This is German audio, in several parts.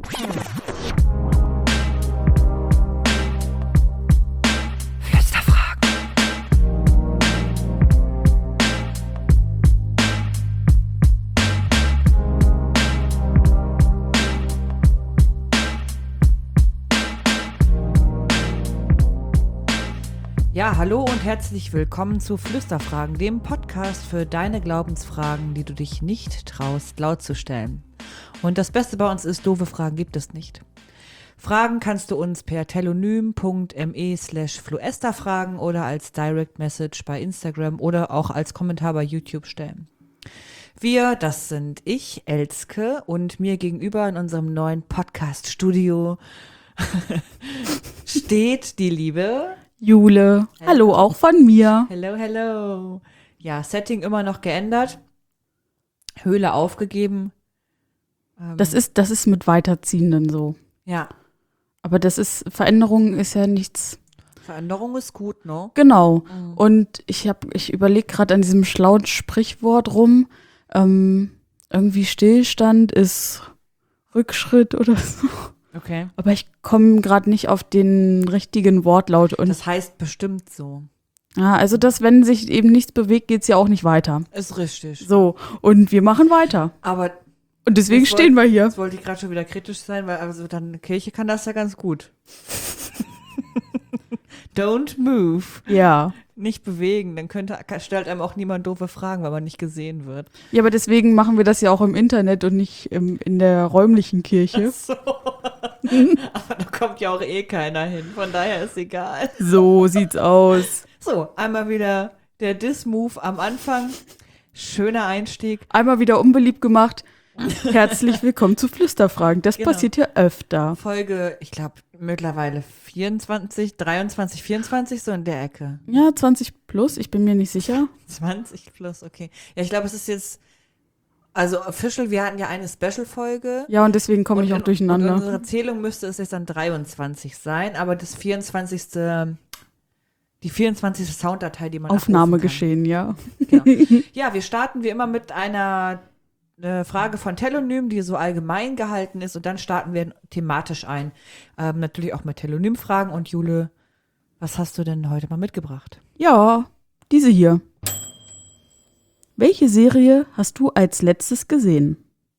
Ja, hallo und herzlich willkommen zu Flüsterfragen, dem Podcast für deine Glaubensfragen, die du dich nicht traust, laut zu stellen. Und das Beste bei uns ist, doofe Fragen gibt es nicht. Fragen kannst du uns per telonym.me/fluester fragen oder als Direct Message bei Instagram oder auch als Kommentar bei YouTube stellen. Wir, das sind ich, Elske, und mir gegenüber in unserem neuen Podcast-Studio steht die liebe Jule. Hallo auch von mir. Hello, hello. Ja, Setting immer noch geändert. Höhle aufgegeben. Das ist mit Weiterziehenden so. Ja. Aber Veränderung ist ja nichts. Veränderung ist gut, ne? Genau. Und ich überlege gerade an diesem schlauen Sprichwort rum. Irgendwie Stillstand ist Rückschritt oder so. Okay. Aber ich komme gerade nicht auf den richtigen Wortlaut. Und Das heißt bestimmt so. ja, also wenn sich eben nichts bewegt, geht es ja auch nicht weiter. Ist richtig. So, und wir machen weiter. Aber Und deswegen stehen wir hier. jetzt wollte ich gerade schon wieder kritisch sein, weil also dann eine Kirche kann das ja ganz gut. Don't move. Ja. Nicht bewegen, dann stellt einem auch niemand doofe Fragen, weil man nicht gesehen wird. Ja, aber deswegen machen wir das ja auch im Internet und nicht in der räumlichen Kirche. So. Aber da kommt ja auch eh keiner hin, von daher ist egal. So sieht's aus. So, einmal wieder der Diss-Move am Anfang. Schöner Einstieg. Einmal wieder unbeliebt gemacht. Herzlich willkommen zu Flüsterfragen. Das Genau. passiert hier öfter. Folge, ich glaube, mittlerweile 24, 23, 24, so in der Ecke. Ja, 20 plus, ich bin mir nicht sicher. 20 plus, okay. Ja, ich glaube, es ist jetzt, also official, wir hatten ja eine Special-Folge. Ja, und deswegen komme ich auch Und durcheinander. unsere Zählung müsste es jetzt dann 23 sein, aber das 24. Die 24. Sounddatei, die man Aufnahme abrufen kann. geschehen, ja. Genau. Ja, wir starten wie immer mit einer Frage von Telonym, die so allgemein gehalten ist, und dann starten wir thematisch ein. Natürlich auch mit Telonym-Fragen. Und Jule, was hast du denn heute mal mitgebracht? Ja, diese hier. Welche Serie hast du als letztes gesehen?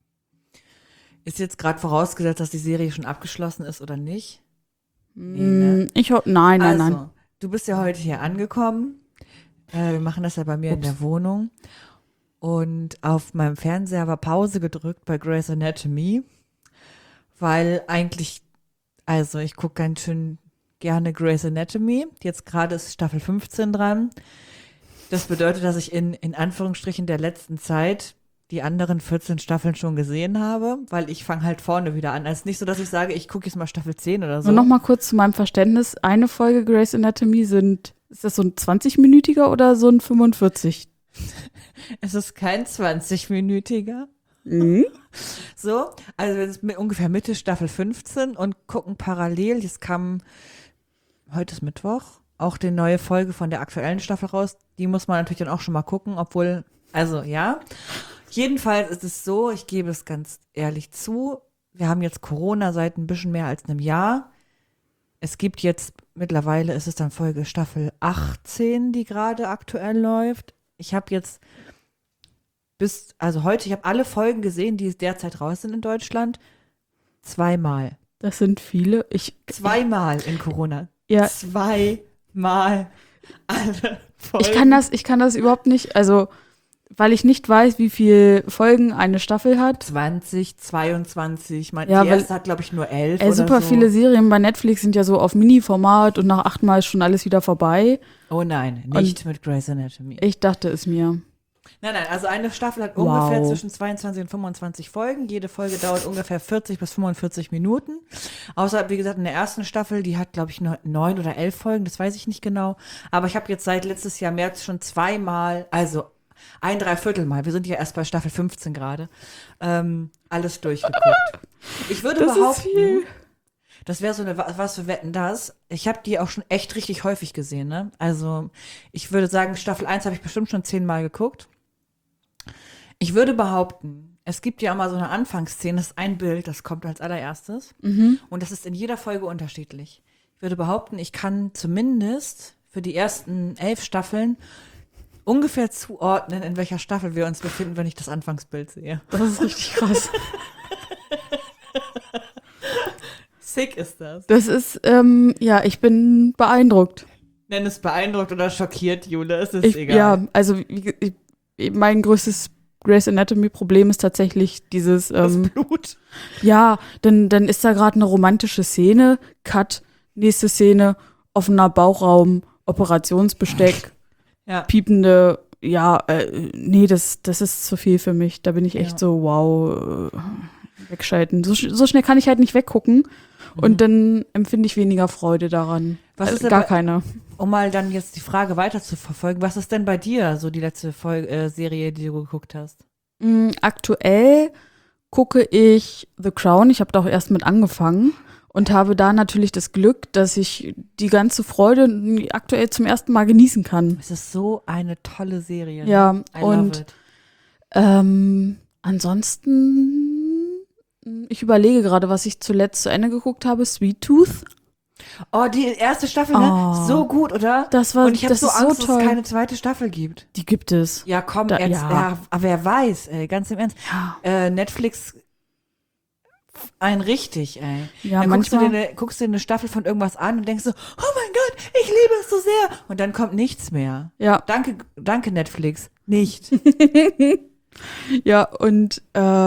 Ist jetzt gerade vorausgesetzt, dass die Serie schon abgeschlossen ist oder nicht? Nee, ne? Nein. Also, du bist ja heute hier angekommen. Wir machen das ja bei mir in der Wohnung. Und auf meinem Fernseher war Pause gedrückt bei Grey's Anatomy, weil eigentlich, also ich gucke ganz schön gerne Grey's Anatomy. Jetzt gerade ist Staffel 15 dran. Das bedeutet, dass ich in Anführungsstrichen der letzten Zeit die anderen 14 Staffeln schon gesehen habe, weil ich fange halt vorne wieder an. Also nicht so, dass ich sage, ich gucke jetzt mal Staffel 10 oder so. Nur noch mal kurz zu meinem Verständnis. Eine Folge Grey's Anatomy ist das so ein 20-minütiger oder so ein 45? Es ist kein 20-minütiger. Mhm. So, also wir sind ungefähr Mitte Staffel 15 und gucken parallel, jetzt kam, heute ist Mittwoch, auch die neue Folge von der aktuellen Staffel raus. Die muss man natürlich dann auch schon mal gucken, obwohl, also ja. Jedenfalls ist es so, ich gebe es ganz ehrlich zu, wir haben jetzt Corona seit ein bisschen mehr als einem Jahr. Es gibt jetzt, mittlerweile ist es dann Folge Staffel 18, die gerade aktuell läuft. Ich habe jetzt ich habe alle Folgen gesehen, die derzeit raus sind in Deutschland. 2-mal. Das sind viele. 2-mal in Corona. Ja. 2-mal alle Folgen. Ich kann das überhaupt nicht, also weil ich nicht weiß, wie viele Folgen eine Staffel hat. 20, 22, die Ja, erste hat, glaube ich, nur 11 oder super so. viele Serien bei Netflix sind ja so auf Mini-Format und nach 8-mal ist schon alles wieder vorbei. Oh nein, nicht mit Grey's Anatomy. Ich dachte es mir. Nein, also eine Staffel hat Wow. ungefähr zwischen 22 und 25 Folgen. Jede Folge dauert ungefähr 40 bis 45 Minuten. Außer, wie gesagt, in der ersten Staffel, die hat, glaube ich, nur 9 oder 11 Folgen, das weiß ich nicht genau. Aber ich habe jetzt seit letztes Jahr März schon 2-mal, also 1/3 Mal, wir sind ja erst bei Staffel 15 gerade, alles durchgeguckt. Ich würde Das ist behaupten, viel. das wäre so eine, was für Wetten, das. Ich habe die auch schon echt richtig häufig gesehen, ne? Also ich würde sagen, Staffel 1 habe ich bestimmt schon 10-mal geguckt. Ich würde behaupten, Es gibt ja immer so eine Anfangsszene, das ist ein Bild, das kommt als allererstes. Und das ist in jeder Folge unterschiedlich. Ich würde behaupten, ich kann zumindest für die ersten 11 Staffeln ungefähr zuordnen, in welcher Staffel wir uns befinden, wenn ich das Anfangsbild sehe. Das ist richtig krass. Sick ist das. Das ist, ich bin beeindruckt. Nenn es beeindruckt oder schockiert, Jule, es ist egal. Ja, also mein größtes Grey's Anatomy-Problem ist tatsächlich dieses Das Blut. Ja, dann ist da gerade eine romantische Szene, Cut, nächste Szene, offener Bauchraum, Operationsbesteck, Ja. piepende, nee, das ist zu viel für mich. Da bin ich echt so, wow, wegschalten. So schnell kann ich halt nicht weggucken und dann empfinde ich weniger Freude daran. Was ist denn gar keine. Um mal dann jetzt die Frage weiter zu verfolgen, was ist denn bei dir so die letzte Serie, die du geguckt hast? Aktuell gucke ich The Crown. Ich habe da auch erst mit angefangen und habe da natürlich das Glück, dass ich die ganze Freude aktuell zum ersten Mal genießen kann. Es ist so eine tolle Serie. Ne? Ja, I und love it. Ansonsten, ich überlege gerade, was ich zuletzt zu Ende geguckt habe. Sweet Tooth. Oh, die erste Staffel, ne? So gut, oder? Und ich habe so Angst, dass es keine zweite Staffel gibt. Die gibt es. Ja, komm, Da- jetzt, ja. aber wer weiß, ey, ganz im Ernst. Ja. Netflix ein richtig, ey. Ja, Dann manchmal. guckst du dir eine Staffel von irgendwas an und denkst so, oh mein Gott, ich liebe es so sehr. Und dann kommt nichts mehr. Ja. Danke Netflix. Nicht. Ja, und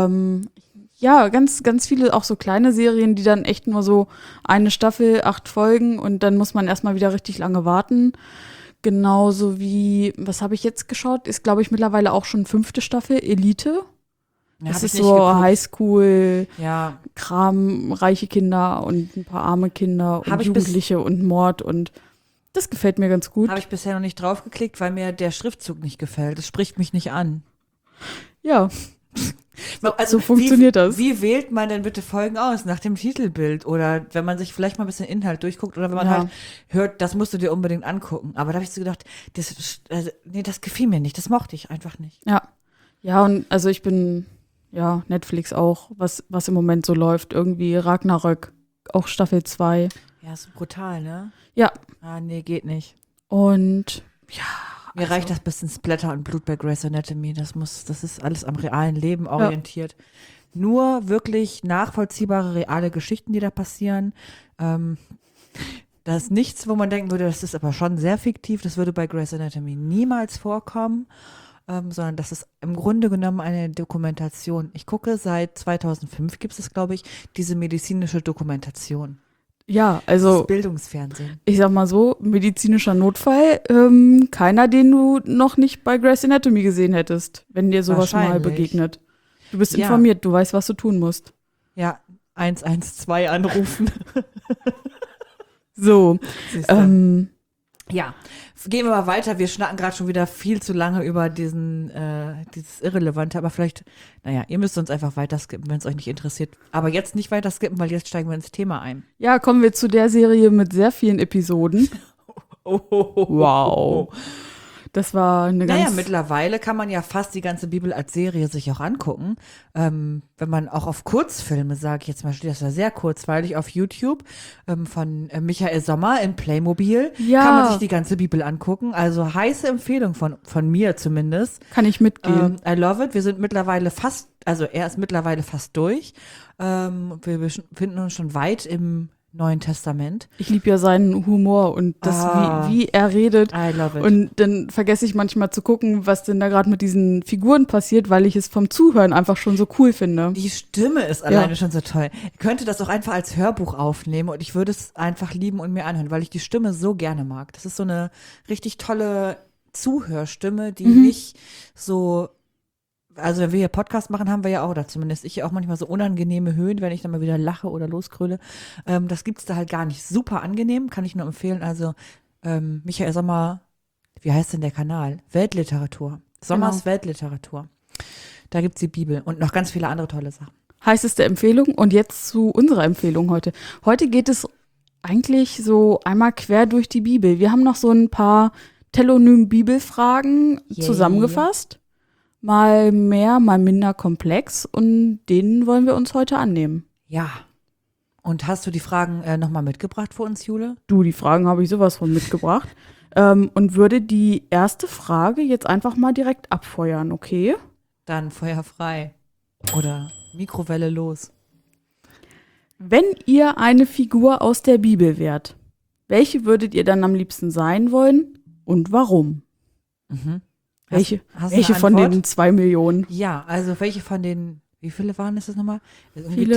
ganz, ganz viele auch so kleine Serien, die dann echt nur so eine Staffel, 8 Folgen und dann muss man erstmal wieder richtig lange warten. Genauso wie, was habe ich jetzt geschaut? Ist, glaube ich, mittlerweile auch schon 5. Staffel, Elite. Ja, Das hab ist ich nicht so geguckt. Highschool, Ja, Kram, reiche Kinder und ein paar arme Kinder Hab und ich bis- Jugendliche und Mord und das gefällt mir ganz gut. habe ich bisher noch nicht draufgeklickt, weil mir der Schriftzug nicht gefällt. Das spricht mich nicht an. Ja, Also, so funktioniert das. Wie wählt man denn bitte Folgen aus? Nach dem Titelbild oder wenn man sich vielleicht mal ein bisschen Inhalt durchguckt oder wenn man Ja. halt hört, das musst du dir unbedingt angucken. Aber da habe ich so gedacht, das gefiel mir nicht, das mochte ich einfach nicht. Ja, und also ich bin, Netflix auch, was im Moment so läuft. Irgendwie Ragnarök, auch Staffel 2. Ja, ist brutal, ne? Ja. Ah, nee, geht nicht. Und Mir reicht das bisschen Splatter und Blut bei Grey's Anatomy. Das ist alles am realen Leben orientiert. Nur wirklich nachvollziehbare, reale Geschichten, die da passieren. Da ist nichts, wo man denken würde, das ist aber schon sehr fiktiv. Das würde bei Grey's Anatomy niemals vorkommen. Sondern das ist im Grunde genommen eine Dokumentation. Ich gucke seit 2005, gibt es, glaube ich, diese medizinische Dokumentation. ja, Das also ist Bildungsfernsehen. ich sag mal so, medizinischer Notfall, keiner, den du noch nicht bei Grey's Anatomy gesehen hättest, wenn dir sowas mal Wahrscheinlich. begegnet. Du bist Ja. informiert, du weißt, was du tun musst. Ja, 112 anrufen. So, Siehst du. ja, Gehen wir mal weiter. Wir schnacken gerade schon wieder viel zu lange über dieses Irrelevante, aber vielleicht, ihr müsst uns einfach weiter skippen, wenn es euch nicht interessiert. Aber jetzt nicht weiter skippen, weil jetzt steigen wir ins Thema ein. ja, kommen wir zu der Serie mit sehr vielen Episoden. Wow. Das war eine ganz... Mittlerweile kann man ja fast die ganze Bibel als Serie sich auch angucken. Wenn man auch auf Kurzfilme, sage ich jetzt mal, das war sehr kurzweilig, auf YouTube von Michael Sommer in Playmobil, Ja. kann man sich die ganze Bibel angugucken. Also heiße Empfehlung von mir zumindest. Kann ich mitgehen. I love it. Wir sind mittlerweile er ist mittlerweile fast durch. Wir befinden uns schon weit im Neuen Testament. Ich liebe ja seinen Humor und das, wie er redet. I love it. Und dann vergesse ich manchmal zu gucken, was denn da gerade mit diesen Figuren passiert, weil ich es vom Zuhören einfach schon so cool finde. Die Stimme ist alleine schon so toll. Ich könnte das auch einfach als Hörbuch aufnehmen und ich würde es einfach lieben und mir anhören, weil ich die Stimme so gerne mag. Das ist so eine richtig tolle Zuhörstimme, die nicht so, also wenn wir hier Podcast machen, haben wir ja auch, oder zumindest ich auch manchmal so unangenehme Höhen, wenn ich dann mal wieder lache oder loskröle. Das gibt's da halt gar nicht. Super angenehm, kann ich nur empfehlen. Also Michael Sommer, wie heißt denn der Kanal? Weltliteratur. Sommers Weltliteratur. Da gibt's die Bibel und noch ganz viele andere tolle Sachen. Heißeste Empfehlung und jetzt zu unserer Empfehlung heute. Heute geht es eigentlich so einmal quer durch die Bibel. Wir haben noch so ein paar Telonym-Bibelfragen Yay. zusammengefasst mal mehr, mal minder komplex und denen wollen wir uns heute annehmen. Ja. Und hast du die Fragen nochmal mitgebracht für uns, Jule? Du, die Fragen habe ich sowas von mitgebracht. Und würde die erste Frage jetzt einfach mal direkt abfeuern, okay? Dann Feuer frei. Oder Mikrowelle los. Wenn ihr eine Figur aus der Bibel wärt, welche würdet ihr dann am liebsten sein wollen und warum? Mhm. Welche Hast du eine von Antwort? den 2 Millionen? Ja, also welche von den, wie viele waren es nochmal? Irgendwie Viele.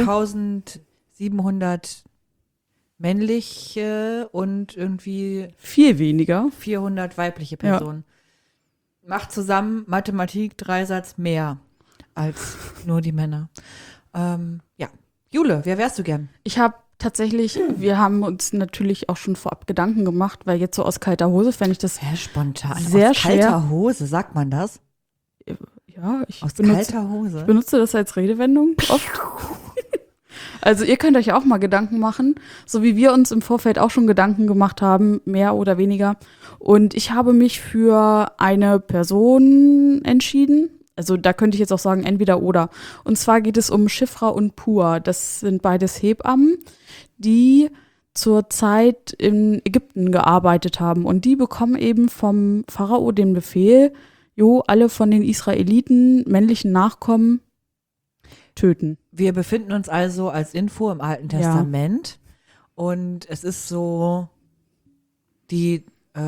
1700 männliche und irgendwie Viel weniger. 400 weibliche Personen. Macht zusammen Mathematik, Dreisatz mehr als nur die Männer. Ja. Jule, wer wärst du gern? Ich habe tatsächlich, wir haben uns natürlich auch schon vorab Gedanken gemacht, weil jetzt so aus kalter Hose fände ich das, Sehr spontan. Sehr aus kalter schwer. Hose, sagt man das? ja, ich Aus benutze, kalter Hose? ich benutze das als Redewendung oft. Also ihr könnt euch auch mal Gedanken machen, so wie wir uns im Vorfeld auch schon Gedanken gemacht haben, mehr oder weniger. Und ich habe mich für eine Person entschieden. Also da könnte ich jetzt auch sagen, entweder oder. Und zwar geht es um Shifra und Pua. Das sind beides Hebammen, die zur Zeit in Ägypten gearbeitet haben. Und die bekommen eben vom Pharao den Befehl, alle von den Israeliten männlichen Nachkommen töten. Wir befinden uns also als Info im Alten Testament und es ist so die,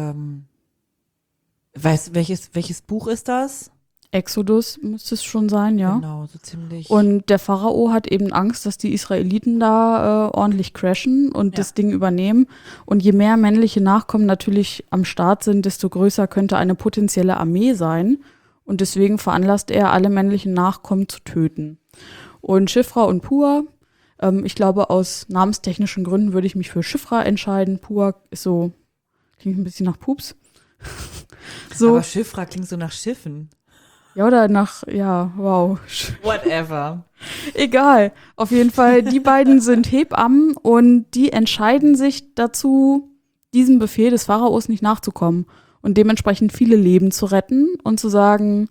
welches Buch ist das? Exodus müsste es schon sein, ja. Genau, so ziemlich. Und der Pharao hat eben Angst, dass die Israeliten da ordentlich crashen und das Ding übernehmen. Und je mehr männliche Nachkommen natürlich am Start sind, desto größer könnte eine potenzielle Armee sein. Und deswegen veranlasst er, alle männlichen Nachkommen zu töten. Und Shifra und Pua, ich glaube, aus namenstechnischen Gründen würde ich mich für Shifra entscheiden. Pua ist so, klingt ein bisschen nach Pups. So. Aber Shifra klingt so nach Schiffen. Ja, oder nach, wow. Whatever. Egal. Auf jeden Fall, die beiden sind Hebammen und die entscheiden sich dazu, diesem Befehl des Pharaos nicht nachzukommen und dementsprechend viele Leben zu retten und zu sagen,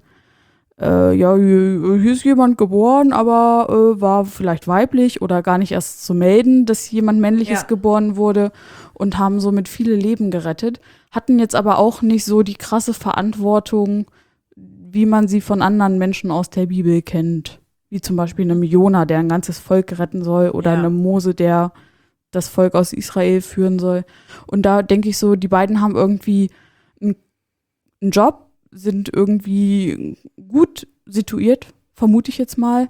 hier ist jemand geboren, aber war vielleicht weiblich oder gar nicht erst zu melden, dass jemand Männliches geboren wurde und haben somit viele Leben gerettet, hatten jetzt aber auch nicht so die krasse Verantwortung, wie man sie von anderen Menschen aus der Bibel kennt. Wie zum Beispiel einem Jona, der ein ganzes Volk retten soll, oder einem Mose, der das Volk aus Israel führen soll. Und da denke ich so, die beiden haben irgendwie einen Job, sind irgendwie gut situiert, vermute ich jetzt mal,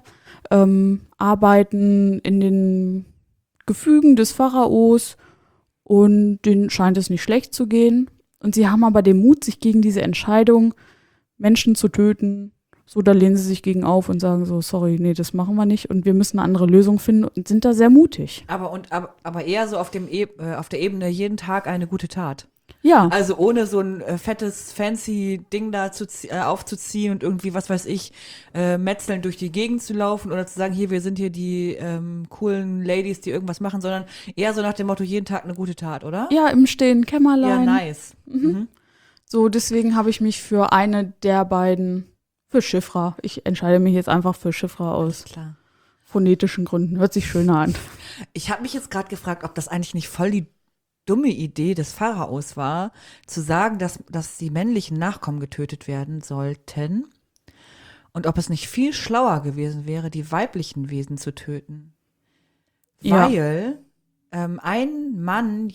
arbeiten in den Gefügen des Pharaos und denen scheint es nicht schlecht zu gehen. Und sie haben aber den Mut, sich gegen diese Entscheidung, Menschen zu töten, so, da lehnen sie sich gegen auf und sagen so, sorry, nee, das machen wir nicht und wir müssen eine andere Lösung finden und sind da sehr mutig. Aber eher so auf der Ebene jeden Tag eine gute Tat. Ja. Also ohne so ein fettes, fancy Ding da aufzuziehen und irgendwie, was weiß ich, metzelnd durch die Gegend zu laufen oder zu sagen, hier, wir sind hier die coolen Ladies, die irgendwas machen, sondern eher so nach dem Motto, jeden Tag eine gute Tat, oder? Ja, im stillen Kämmerlein. Ja, nice. Mhm. So, deswegen habe ich mich für eine der beiden, für Shifra. Ich entscheide mich jetzt einfach für Shifra aus Klar. phonetischen Gründen. Hört sich schöner an. Ich habe mich jetzt gerade gefragt, ob das eigentlich nicht voll die dumme Idee des Pharaos war, zu sagen, dass die männlichen Nachkommen getötet werden sollten und ob es nicht viel schlauer gewesen wäre, die weiblichen Wesen zu töten. Ja. Weil ein Mann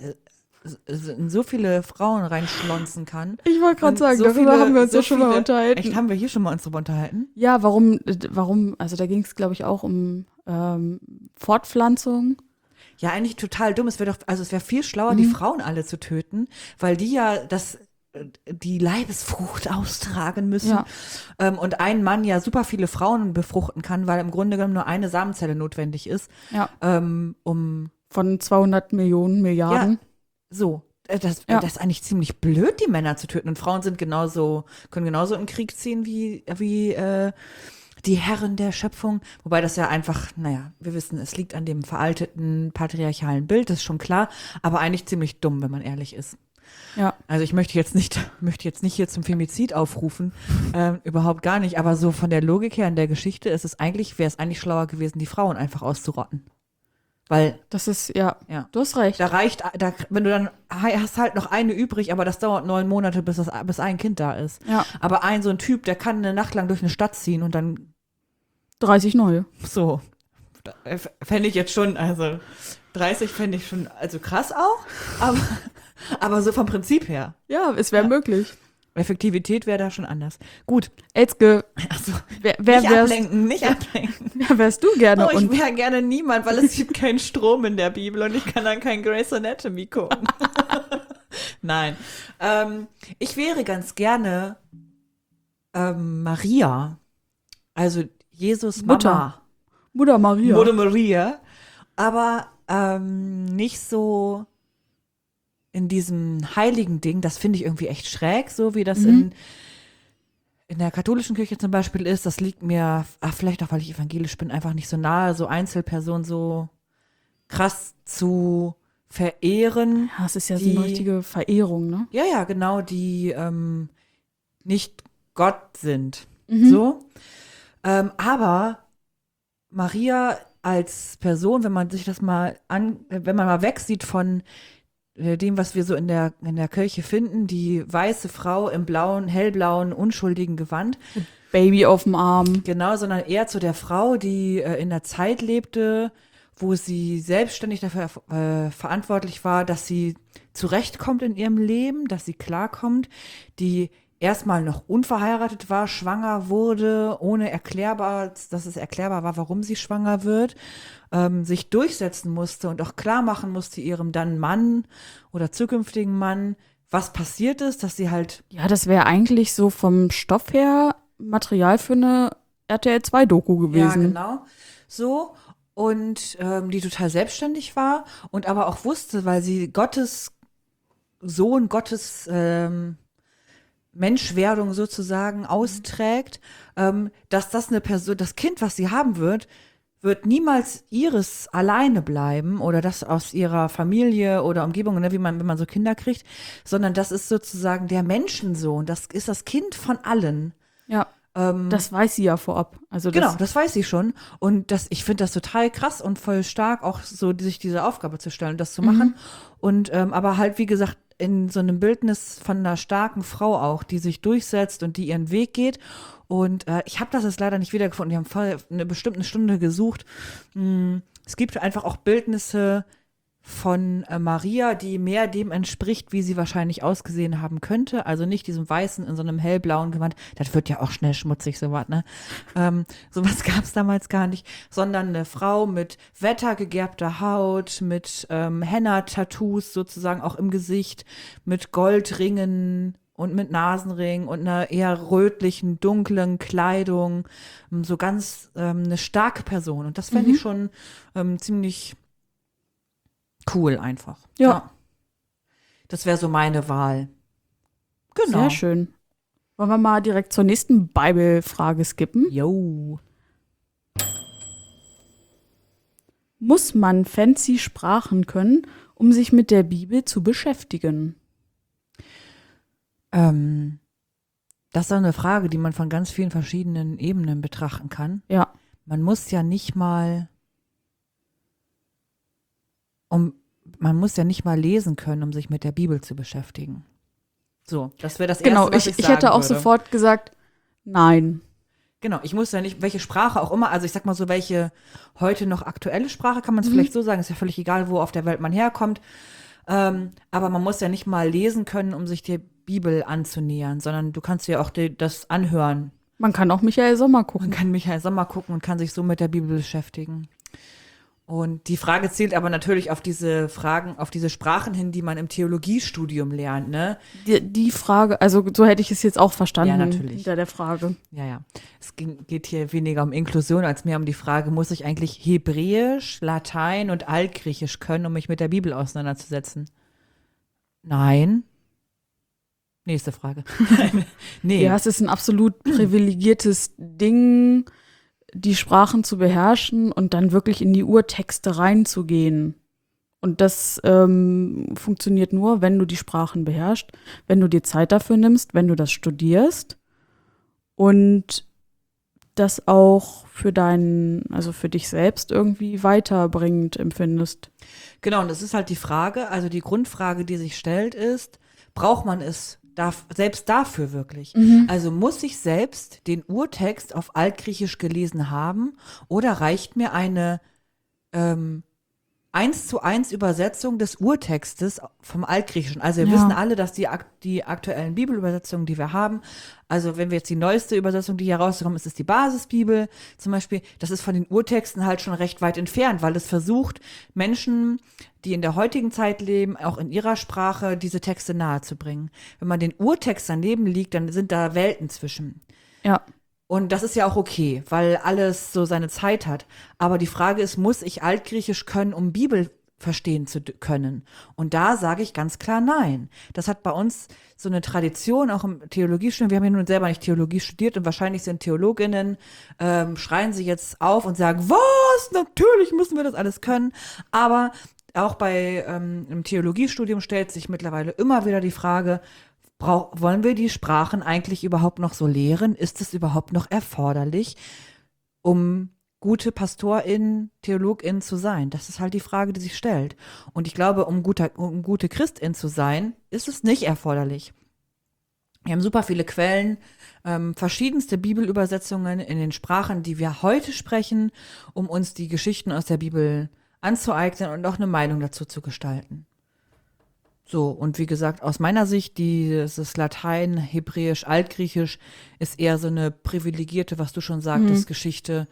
in so viele Frauen reinschlonzen kann. Ich wollte gerade Und sagen, so darüber viele- haben wir uns so ja schon mal viele- unterhalten. Echt, haben wir hier schon mal uns drüber unterhalten? Ja, warum, also da ging es, glaube ich, auch um Fortpflanzung. Ja, eigentlich total dumm. Es wäre viel schlauer, die Frauen alle zu töten, weil die ja die Leibesfrucht austragen müssen. Ja. Und ein Mann ja super viele Frauen befruchten kann, weil im Grunde genommen nur eine Samenzelle notwendig ist. Ja. Um Von 200 Millionen Milliarden. so. Das ist eigentlich ziemlich blöd, die Männer zu töten. Und Frauen können genauso in den Krieg ziehen wie die Herren der Schöpfung. Wobei das ja einfach, wir wissen, es liegt an dem veralteten patriarchalen Bild, das ist schon klar, aber eigentlich ziemlich dumm, wenn man ehrlich ist. Ja. Also ich möchte jetzt nicht hier zum Femizid aufrufen, überhaupt gar nicht. Aber so von der Logik her in der Geschichte wäre es eigentlich schlauer gewesen, die Frauen einfach auszurotten. Weil Das ist, ja, ja. du hast recht. Wenn du dann hast halt noch eine übrig, aber das dauert 9 Monate, bis ein Kind da ist. Ja. Aber so ein Typ, der kann eine Nacht lang durch eine Stadt ziehen und dann 30 neue. so. Fände ich jetzt schon, also 30 fände ich schon, also krass auch, aber so vom Prinzip her. Ja, es wäre möglich. Effektivität wäre da schon anders. Gut. Elske, Also, wer nicht ablenken. Wer wärst du gerne? Oh, ich wäre gerne niemand, weil es gibt keinen Strom in der Bibel und ich kann dann kein Grey's Anatomy gucken. Nein. Ich wäre ganz gerne Maria. Also Jesus Mama. Mutter Maria. Mutter Maria. Aber nicht so in diesem heiligen Ding, das finde ich irgendwie echt schräg, so wie das in der katholischen Kirche zum Beispiel ist. Das liegt mir, vielleicht auch, weil ich evangelisch bin, einfach nicht so nahe, so Einzelpersonen so krass zu verehren. Ja, es ist ja so eine richtige Verehrung, ne? Ja, genau, die nicht Gott sind. So. Aber Maria als Person, wenn man sich das mal wenn man mal wegsieht von dem, was wir so in der Kirche finden, die weiße Frau im blauen, hellblauen, unschuldigen Gewand. Baby auf dem Arm. Genau, sondern eher zu der Frau, die in der Zeit lebte, wo sie selbstständig dafür verantwortlich war, dass sie zurechtkommt in ihrem Leben, dass sie klarkommt, die erstmal noch unverheiratet war, schwanger wurde, ohne dass es erklärbar war, warum sie schwanger wird, sich durchsetzen musste und auch klar machen musste ihrem dann Mann oder zukünftigen Mann, was passiert ist, dass sie halt. Ja, das wäre eigentlich so vom Stoff her Material für eine RTL-2-Doku gewesen. Ja, genau. So. Und die total selbstständig war und aber auch wusste, weil sie Gottes Sohn, Gottes Menschwerdung sozusagen austrägt, dass das eine Person, das Kind, was sie haben wird niemals ihres alleine bleiben oder das aus ihrer Familie oder Umgebung, ne, wenn man so Kinder kriegt, sondern das ist sozusagen der Menschensohn, das ist das Kind von allen. Ja, das weiß sie ja vorab. Also Genau, das weiß sie schon. Und ich finde das total krass und voll stark, auch so sich diese Aufgabe zu stellen, das zu machen. Und aber halt, wie gesagt, in so einem Bildnis von einer starken Frau auch, die sich durchsetzt und die ihren Weg geht. Und ich habe das jetzt leider nicht wiedergefunden. Die haben voll eine bestimmte Stunde gesucht. Es gibt einfach auch Bildnisse von Maria, die mehr dem entspricht, wie sie wahrscheinlich ausgesehen haben könnte. Also nicht diesem weißen in so einem hellblauen Gewand. Das wird ja auch schnell schmutzig, sowas, ne? Sowas gab es damals gar nicht. Sondern eine Frau mit wettergegerbter Haut, mit Henna-Tattoos sozusagen auch im Gesicht, mit Goldringen und mit Nasenring und einer eher rötlichen, dunklen Kleidung. So ganz eine starke Person. Und das fände ich schon ziemlich cool einfach. Ja. Das wäre so meine Wahl. Genau. Sehr schön. Wollen wir mal direkt zur nächsten Bibelfrage skippen? Jo. Muss man fancy Sprachen können, um sich mit der Bibel zu beschäftigen? Das ist eine Frage, die man von ganz vielen verschiedenen Ebenen betrachten kann. Ja. Man muss ja nicht mal lesen können, um sich mit der Bibel zu beschäftigen. So, das wäre das Erste, Genau, was ich ich sagen hätte auch würde. sofort gesagt, nein. Genau, ich muss ja nicht, welche Sprache auch immer, also ich sag mal so, welche heute noch aktuelle Sprache, kann man es vielleicht so sagen, ist ja völlig egal, wo auf der Welt man herkommt. Aber man muss ja nicht mal lesen können, um sich der Bibel anzunähern, sondern du kannst ja auch das anhören. Man kann auch Michael Sommer gucken. Man kann Michael Sommer gucken und kann sich so mit der Bibel beschäftigen. Und die Frage zielt aber natürlich auf diese Sprachen hin, die man im Theologiestudium lernt, ne? Die Frage, also so hätte ich es jetzt auch verstanden. Ja, natürlich. Hinter der Frage. Ja. Es geht hier weniger um Inklusion als mehr um die Frage, muss ich eigentlich Hebräisch, Latein und Altgriechisch können, um mich mit der Bibel auseinanderzusetzen? Nein. Nächste Frage. Nee. Ja, es ist ein absolut privilegiertes Ding, die Sprachen zu beherrschen und dann wirklich in die Urtexte reinzugehen Und das funktioniert nur, wenn du die Sprachen beherrschst, wenn du dir Zeit dafür nimmst, wenn du das studierst und das auch also für dich selbst irgendwie weiterbringend empfindest. Genau, und das ist halt die Frage, also die Grundfrage, die sich stellt, ist, braucht man es selbst dafür wirklich? Also muss ich selbst den Urtext auf Altgriechisch gelesen haben oder reicht mir eine 1:1 Übersetzung des Urtextes vom Altgriechischen? Also wir wissen alle, dass die aktuellen Bibelübersetzungen, die wir haben, also wenn wir jetzt die neueste Übersetzung, die hier rausgekommen ist, ist die Basisbibel zum Beispiel, das ist von den Urtexten halt schon recht weit entfernt, weil es versucht, Menschen, die in der heutigen Zeit leben, auch in ihrer Sprache diese Texte nahezubringen. Wenn man den Urtext daneben liegt, dann sind da Welten zwischen. Ja. Und das ist ja auch okay, weil alles so seine Zeit hat. Aber die Frage ist, muss ich Altgriechisch können, um Bibel verstehen zu können? Und da sage ich ganz klar nein. Das hat bei uns so eine Tradition, auch im Theologiestudium. Wir haben ja nun selber nicht Theologie studiert und wahrscheinlich sind Theologinnen, schreien sie jetzt auf und sagen, was? Natürlich müssen wir das alles können. Aber auch im Theologiestudium stellt sich mittlerweile immer wieder die Frage, wollen wir die Sprachen eigentlich überhaupt noch so lehren? Ist es überhaupt noch erforderlich, um gute PastorInnen, TheologInnen zu sein? Das ist halt die Frage, die sich stellt. Und ich glaube, um gute Christin zu sein, ist es nicht erforderlich. Wir haben super viele Quellen, verschiedenste Bibelübersetzungen in den Sprachen, die wir heute sprechen, um uns die Geschichten aus der Bibel anzueignen und auch eine Meinung dazu zu gestalten. So, und wie gesagt, aus meiner Sicht, dieses Latein, Hebräisch, Altgriechisch ist eher so eine privilegierte, was du schon sagtest, Geschichte,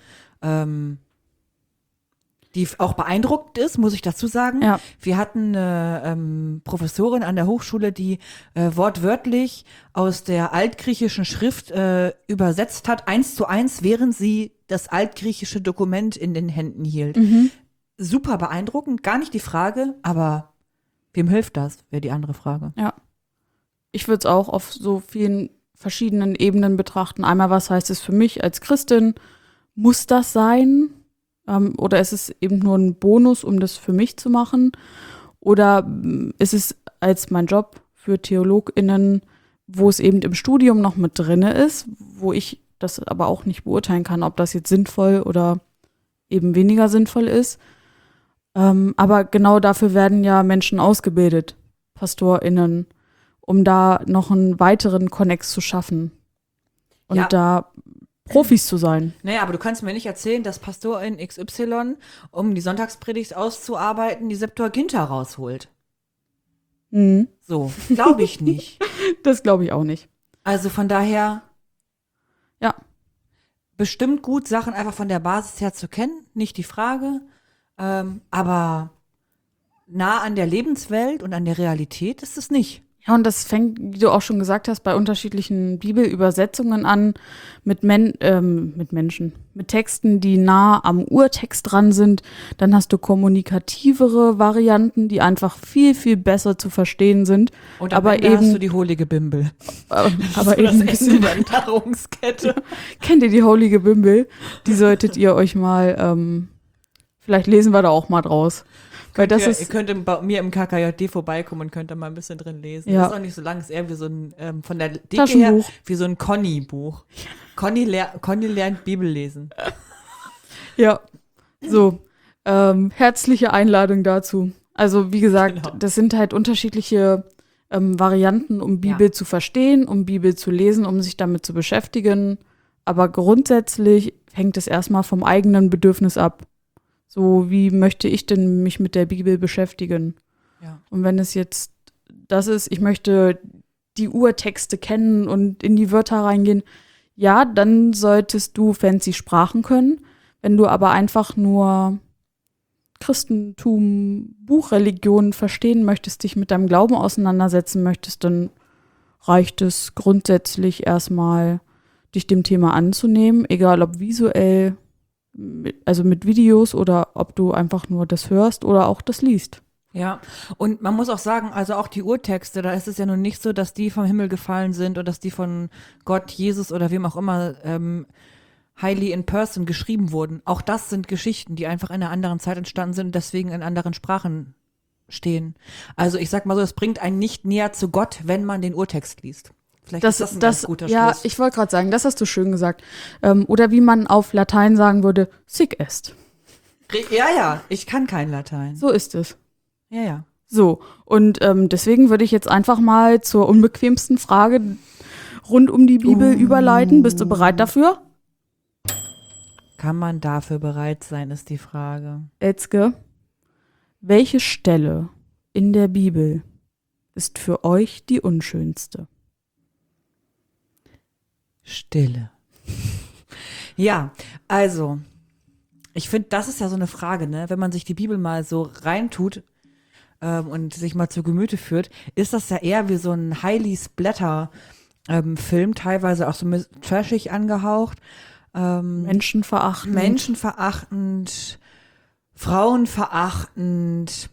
die auch beeindruckend ist, muss ich dazu sagen. Ja. Wir hatten eine Professorin an der Hochschule, die wortwörtlich aus der altgriechischen Schrift übersetzt hat, 1:1, während sie das altgriechische Dokument in den Händen hielt. Super beeindruckend, gar nicht die Frage, aber wem hilft das, wäre die andere Frage. Ja. Ich würde es auch auf so vielen verschiedenen Ebenen betrachten. Einmal, was heißt es für mich als Christin? Muss das sein? Oder ist es eben nur ein Bonus, um das für mich zu machen? Oder ist es als mein Job für TheologInnen, wo es eben im Studium noch mit drinne ist, wo ich das aber auch nicht beurteilen kann, ob das jetzt sinnvoll oder eben weniger sinnvoll ist. Aber genau dafür werden ja Menschen ausgebildet, PastorInnen, um da noch einen weiteren Konnex zu schaffen und da Profis zu sein. Naja, aber du kannst mir nicht erzählen, dass Pastorin XY, um die Sonntagspredigt auszuarbeiten, die Septuaginta rausholt. So, glaube ich nicht. Das glaube ich auch nicht. Also von daher, ja, bestimmt gut, Sachen einfach von der Basis her zu kennen, nicht die Frage. Aber nah an der Lebenswelt und an der Realität ist es nicht. Ja, und das fängt, wie du auch schon gesagt hast, bei unterschiedlichen Bibelübersetzungen an, mit Menschen, mit Texten, die nah am Urtext dran sind. Dann hast du kommunikativere Varianten, die einfach viel, viel besser zu verstehen sind. Und am Ende hast du die Holige Bimbel. Aber eben ein bisschen der Nahrungskette. Kennt ihr die Holige Bimbel? Die solltet ihr euch mal vielleicht lesen wir da auch mal draus. Weil das ist, ihr könnt bei mir im KKJD vorbeikommen und könnt da mal ein bisschen drin lesen. Ja. Das ist auch nicht so lang, ist eher wie so ein, von der Dicke her, wie so ein Conny-Buch. Conny lernt Bibel lesen. Ja, so. Herzliche Einladung dazu. Also wie gesagt, Genau. Das sind halt unterschiedliche Varianten, um Bibel zu verstehen, um Bibel zu lesen, um sich damit zu beschäftigen. Aber grundsätzlich hängt es erstmal vom eigenen Bedürfnis ab. So, wie möchte ich denn mich mit der Bibel beschäftigen? Ja. Und wenn es jetzt das ist, ich möchte die Urtexte kennen und in die Wörter reingehen, ja, dann solltest du fancy Sprachen können. Wenn du aber einfach nur Christentum, Buchreligion verstehen möchtest, dich mit deinem Glauben auseinandersetzen möchtest, dann reicht es grundsätzlich erstmal, dich dem Thema anzunehmen, egal ob visuell, also mit Videos oder ob du einfach nur das hörst oder auch das liest. Ja, und man muss auch sagen, also auch die Urtexte, da ist es ja nun nicht so, dass die vom Himmel gefallen sind oder dass die von Gott, Jesus oder wem auch immer highly in person geschrieben wurden. Auch das sind Geschichten, die einfach in einer anderen Zeit entstanden sind und deswegen in anderen Sprachen stehen. Also ich sag mal so, es bringt einen nicht näher zu Gott, wenn man den Urtext liest. Vielleicht ist das ein ganz guter ja, Schluss. ich wollte gerade sagen, das hast du schön gesagt. Oder wie man auf Latein sagen würde, sic est. Ja, ich kann kein Latein. So ist es. Ja. So, und deswegen würde ich jetzt einfach mal zur unbequemsten Frage rund um die Bibel überleiten. Bist du bereit dafür? Kann man dafür bereit sein, ist die Frage. Elzke, welche Stelle in der Bibel ist für euch die unschönste? Stille. Ja, also, ich finde, das ist ja so eine Frage, ne? Wenn man sich die Bibel mal so reintut und sich mal zu Gemüte führt, ist das ja eher wie so ein highly splatter Film, teilweise auch so trashig angehaucht. Menschenverachtend, frauenverachtend,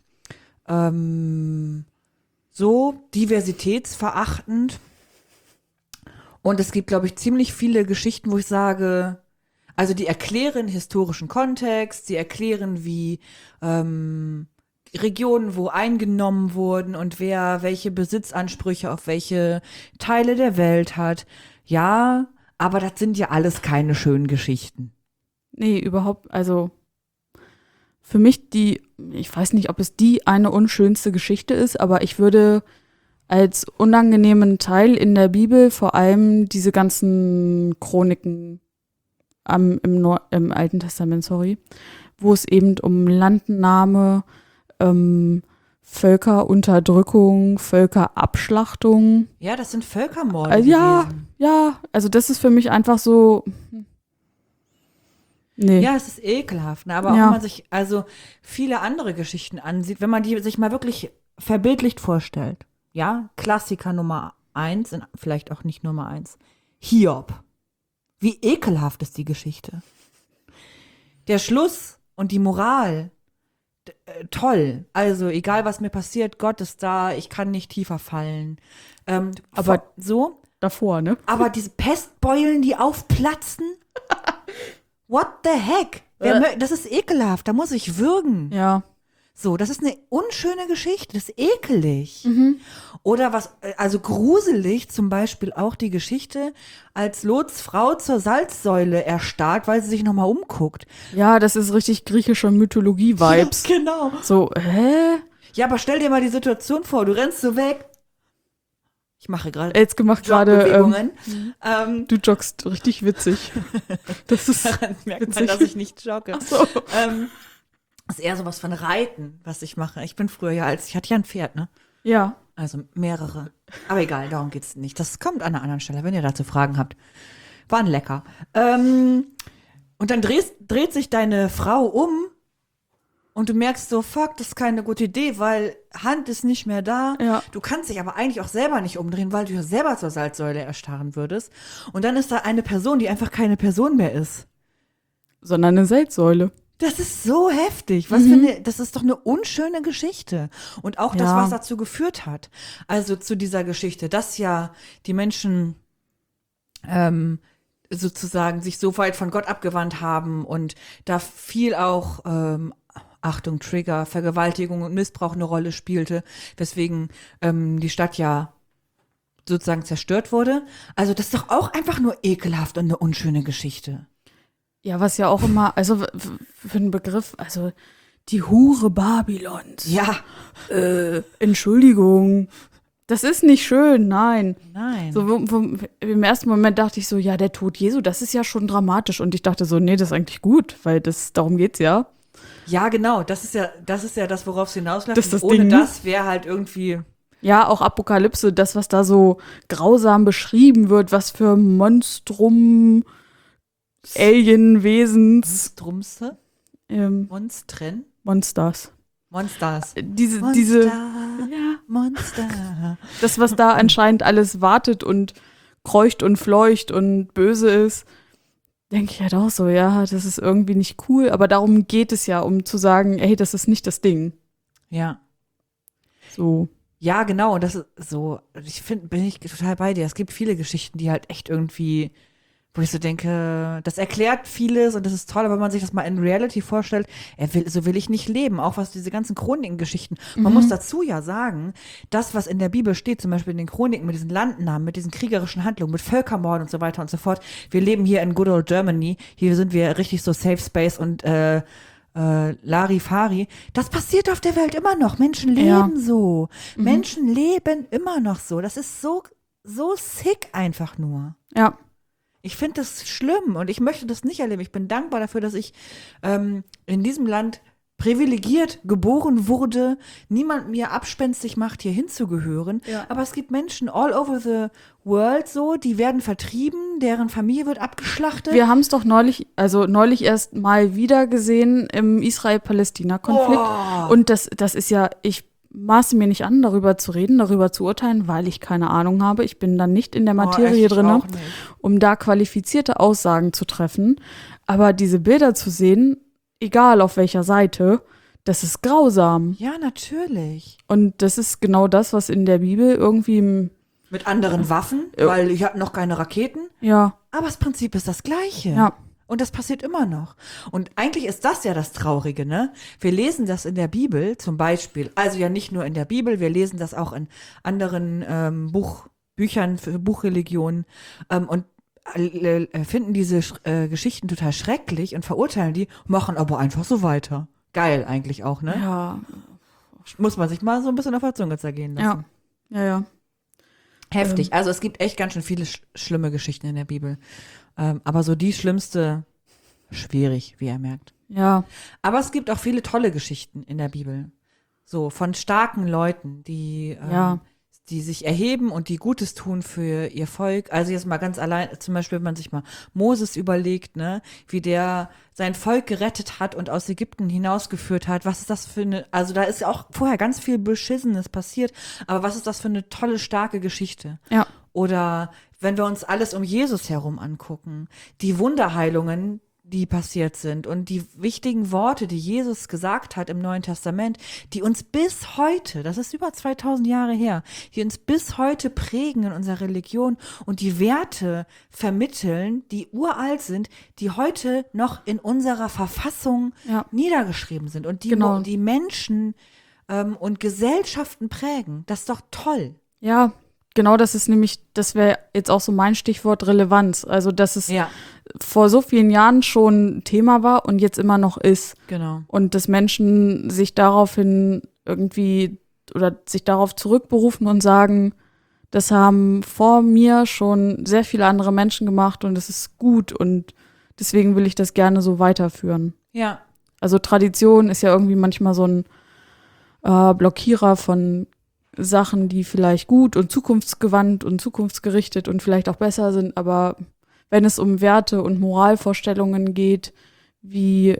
so diversitätsverachtend. Und es gibt, glaube ich, ziemlich viele Geschichten, wo ich sage, also die erklären historischen Kontext, sie erklären, wie Regionen wo eingenommen wurden und wer welche Besitzansprüche auf welche Teile der Welt hat. Ja, aber das sind ja alles keine schönen Geschichten. Nee, überhaupt, also für mich ich weiß nicht, ob es die eine unschönste Geschichte ist, aber ich würde als unangenehmen Teil in der Bibel vor allem diese ganzen Chroniken im Alten Testament, wo es eben um Landnahme, Völkerunterdrückung, Völkerabschlachtung. Ja, das sind Völkermorde gewesen. Ja, also das ist für mich einfach so. Nee. Ja, es ist ekelhaft, ne? Aber auch wenn man sich also viele andere Geschichten ansieht, wenn man die sich mal wirklich verbildlicht vorstellt. Ja, Klassiker Nummer 1, vielleicht auch nicht Nummer 1. Hiob. Wie ekelhaft ist die Geschichte. Der Schluss und die Moral, toll. Also egal, was mir passiert, Gott ist da, ich kann nicht tiefer fallen. Aber so. Davor, ne? Aber diese Pestbeulen, die aufplatzen? What the heck? Das ist ekelhaft, da muss ich würgen. Ja. So, das ist eine unschöne Geschichte, das ist ekelig. Oder also gruselig, zum Beispiel auch die Geschichte, als Lots Frau zur Salzsäule erstarrt, weil sie sich nochmal umguckt. Ja, das ist richtig griechische Mythologie-Vibes. Ja, genau. So, hä? Ja, aber stell dir mal die Situation vor, du rennst so weg. Ich mache gerade Jogbewegungen. Du joggst richtig witzig. Das ist daran merkt witzig. man, dass ich nicht jogge. Ach so. Das ist eher sowas von Reiten, was ich mache. Ich bin früher ich hatte ja ein Pferd, ne? Ja. Also mehrere. Aber egal, darum geht's nicht. Das kommt an einer anderen Stelle, wenn ihr dazu Fragen habt. Waren lecker. Und dann dreht sich deine Frau um und du merkst so, fuck, das ist keine gute Idee, weil Hand ist nicht mehr da. Ja. Du kannst dich aber eigentlich auch selber nicht umdrehen, weil du ja selber zur Salzsäule erstarren würdest. Und dann ist da eine Person, die einfach keine Person mehr ist. Sondern eine Salzsäule. Das ist so heftig. Das ist doch eine unschöne Geschichte. Und auch das, was dazu geführt hat. Also zu dieser Geschichte, dass ja die Menschen sozusagen sich so weit von Gott abgewandt haben und da viel auch, Achtung, Trigger, Vergewaltigung und Missbrauch eine Rolle spielte, weswegen die Stadt ja sozusagen zerstört wurde. Also das ist doch auch einfach nur ekelhaft und eine unschöne Geschichte. Ja, was ja auch immer, also für einen Begriff, also die Hure Babylons. Ja. Entschuldigung. Das ist nicht schön, nein. Nein. So, im ersten Moment dachte ich so, ja, der Tod Jesu, das ist ja schon dramatisch. Und ich dachte so, nee, das ist eigentlich gut, weil darum geht's ja. Ja, genau. Das ist ja das, worauf es hinausläuft. Das ist das ohne Ding. das wäre halt irgendwie. Ja, auch Apokalypse, das, was da so grausam beschrieben wird, was für Monstrum, Alienwesens. Monstrumste? Monsters. Monsters. Diese, Ja, Monster. das, was da anscheinend alles wartet und kreucht und fleucht und böse ist, denke ich halt auch so, ja, das ist irgendwie nicht cool, aber darum geht es ja, um zu sagen, ey, das ist nicht das Ding. Ja. So. Ja, genau. Und das ist so, bin ich total bei dir. Es gibt viele Geschichten, die halt echt irgendwie Wo ich so denke, das erklärt vieles und das ist toll, aber wenn man sich das mal in Reality vorstellt, so will ich nicht leben, auch was diese ganzen Chroniken-Geschichten. Man muss dazu ja sagen, das, was in der Bibel steht, zum Beispiel in den Chroniken mit diesen Landennamen, mit diesen kriegerischen Handlungen, mit Völkermorden und so weiter und so fort. Wir leben hier in good old Germany, hier sind wir richtig so Safe Space und Larifari. Das passiert auf der Welt immer noch. Menschen leben so. Menschen leben immer noch so. Das ist so sick einfach nur. Ja. Ich finde das schlimm und ich möchte das nicht erleben. Ich bin dankbar dafür, dass ich in diesem Land privilegiert geboren wurde, niemand mir abspenstig macht, hier hinzugehören. Ja. Aber es gibt Menschen all over the world so, die werden vertrieben, deren Familie wird abgeschlachtet. Wir haben es doch neulich erst mal wieder gesehen im Israel-Palästina-Konflikt. Und das ist ja, ich maße mir nicht an, darüber zu reden, darüber zu urteilen, weil ich keine Ahnung habe. Ich bin dann nicht in der Materie drin, um da qualifizierte Aussagen zu treffen. Aber diese Bilder zu sehen, egal auf welcher Seite, das ist grausam. Ja, natürlich. Und das ist genau das, was in der Bibel irgendwie mit anderen Waffen, weil ich habe noch keine Raketen. Ja. Aber das Prinzip ist das gleiche. Ja. Und das passiert immer noch. Und eigentlich ist das ja das Traurige, ne? Wir lesen das in der Bibel zum Beispiel, also ja nicht nur in der Bibel, wir lesen das auch in anderen Büchern für Buchreligionen und finden diese Geschichten total schrecklich und verurteilen die, machen aber einfach so weiter. Geil eigentlich auch, ne? Ja. Muss man sich mal so ein bisschen auf der Zunge zergehen lassen. Ja. Heftig. Also es gibt echt ganz schön viele schlimme Geschichten in der Bibel. Aber so die schlimmste, schwierig, wie er merkt. Ja. Aber es gibt auch viele tolle Geschichten in der Bibel. So von starken Leuten, die sich erheben und die Gutes tun für ihr Volk. Also jetzt mal ganz allein, zum Beispiel, wenn man sich mal Moses überlegt, ne, wie der sein Volk gerettet hat und aus Ägypten hinausgeführt hat. Was ist das für eine, also da ist ja auch vorher ganz viel Beschissenes passiert, aber was ist das für eine tolle, starke Geschichte? Ja. Oder wenn wir uns alles um Jesus herum angucken, die Wunderheilungen, die passiert sind und die wichtigen Worte, die Jesus gesagt hat im Neuen Testament, die uns bis heute, das ist über 2000 Jahre her, die uns bis heute prägen in unserer Religion und die Werte vermitteln, die uralt sind, die heute noch in unserer Verfassung niedergeschrieben sind und die Menschen und Gesellschaften prägen. Das ist doch toll. Ja, genau, das wäre jetzt auch so mein Stichwort Relevanz. Also, dass es vor so vielen Jahren schon Thema war und jetzt immer noch ist. Genau. Und dass Menschen sich daraufhin irgendwie oder sich darauf zurückberufen und sagen, das haben vor mir schon sehr viele andere Menschen gemacht und das ist gut und deswegen will ich das gerne so weiterführen. Ja. Also Tradition ist ja irgendwie manchmal so ein Blockierer von Sachen, die vielleicht gut und zukunftsgewandt und zukunftsgerichtet und vielleicht auch besser sind, aber wenn es um Werte und Moralvorstellungen geht, wie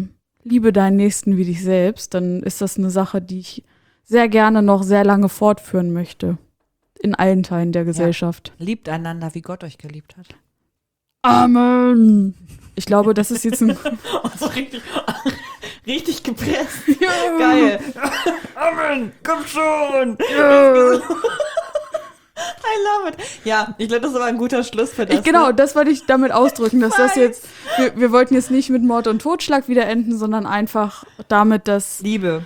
liebe deinen Nächsten wie dich selbst, dann ist das eine Sache, die ich sehr gerne noch sehr lange fortführen möchte. In allen Teilen der Gesellschaft. Ja. Liebt einander, wie Gott euch geliebt hat. Amen. Ich glaube, das ist jetzt ein so richtig gepresst. Ja. Geil. Amen. Komm schon. Ja. I love it. Ja, ich glaube, das war ein guter Schluss für das. Genau, das wollte ich damit ausdrücken, dass das jetzt, wir wollten jetzt nicht mit Mord und Totschlag wieder enden, sondern einfach damit, dass Liebe,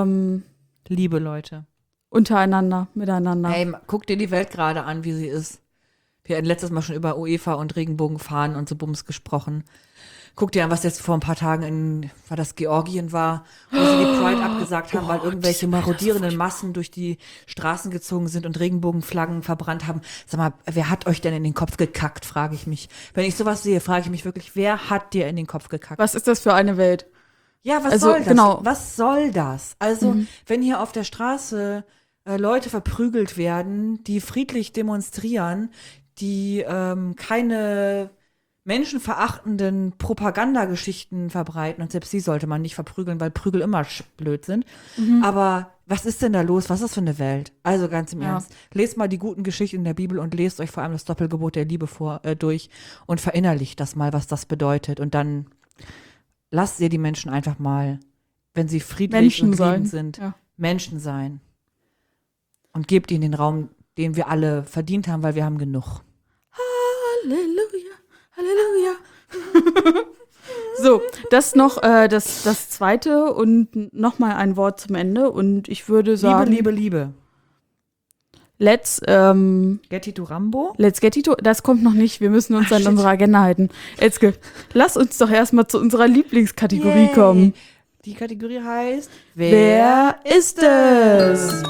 Leute. Untereinander, miteinander. Hey, guck dir die Welt gerade an, wie sie ist. Wir hatten letztes Mal schon über UEFA und Regenbogenfahnen und so Bums gesprochen. Guck dir an, was jetzt vor ein paar Tagen war das Georgien war, wo sie die Pride abgesagt haben, weil irgendwelche marodierenden Massen durch die Straßen gezogen sind und Regenbogenflaggen verbrannt haben. Sag mal, wer hat euch denn in den Kopf gekackt, frage ich mich. Wenn ich sowas sehe, frage ich mich wirklich, wer hat dir in den Kopf gekackt? Was ist das für eine Welt? Ja, was soll das? Genau. Was soll das? Also, wenn hier auf der Straße Leute verprügelt werden, die friedlich demonstrieren, die keine menschenverachtenden Propagandageschichten verbreiten und selbst die sollte man nicht verprügeln, weil Prügel immer blöd sind. Aber was ist denn da los? Was ist das für eine Welt? Also ganz im Ernst. Lest mal die guten Geschichten in der Bibel und lest euch vor allem das Doppelgebot der Liebe durch und verinnerlicht das mal, was das bedeutet. Und dann lasst ihr die Menschen einfach mal, wenn sie friedlich und liebend sind, Menschen sein. Und gebt ihnen den Raum, den wir alle verdient haben, weil wir haben genug. Halleluja, Halleluja. So, das noch das zweite und nochmal ein Wort zum Ende. Und ich würde sagen, Liebe. let's Getty to Rambo? get it. Das kommt noch nicht. Wir müssen uns an unsere Agenda halten. Elske, lass uns doch erstmal zu unserer Lieblingskategorie kommen. Die Kategorie heißt Wer ist es?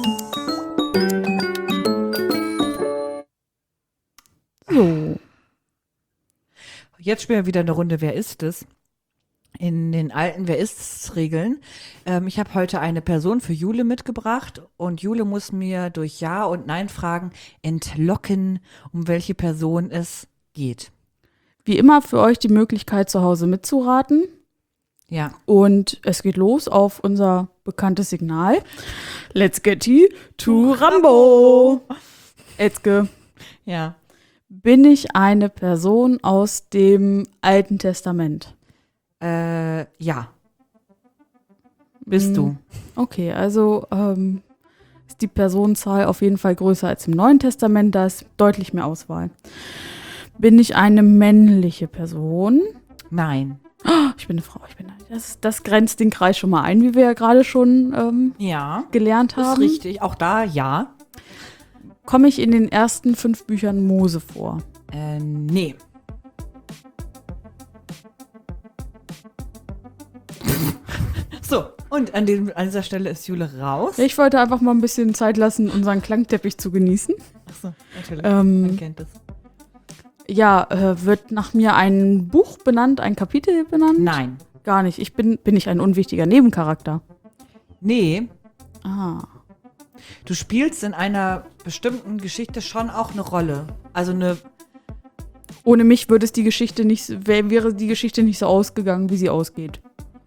So. Jetzt spielen wir wieder eine Runde Wer ist es? In den alten Wer ist es Regeln. Ich habe heute eine Person für Jule mitgebracht und Jule muss mir durch Ja- und Nein-Fragen entlocken, um welche Person es geht. Wie immer für euch die Möglichkeit, zu Hause mitzuraten. Ja. Und es geht los auf unser bekanntes Signal. Let's get to Rambo. Elske, Ja. bin ich eine Person aus dem Alten Testament? Ja. Bist du? Okay, also ist die Personenzahl auf jeden Fall größer als im Neuen Testament, da ist deutlich mehr Auswahl. Bin ich eine männliche Person? Nein. Ich bin eine Frau, das grenzt den Kreis schon mal ein, wie wir ja gerade schon Ja. gelernt Ist haben. richtig. Auch da ja. Komme ich in den ersten 5 Büchern Mose vor? Nee. So, und an dieser Stelle ist Jule raus. Ich wollte einfach mal ein bisschen Zeit lassen, unseren Klangteppich zu genießen. Achso, natürlich. Man kennt es. Ja, wird nach mir ein Buch benannt, ein Kapitel benannt? Nein. Gar nicht. Bin ich ein unwichtiger Nebencharakter? Nee, Ah. du spielst in einer bestimmten Geschichte schon auch eine Rolle. Also eine, Ohne mich wäre die Geschichte nicht so ausgegangen, wie sie ausgeht.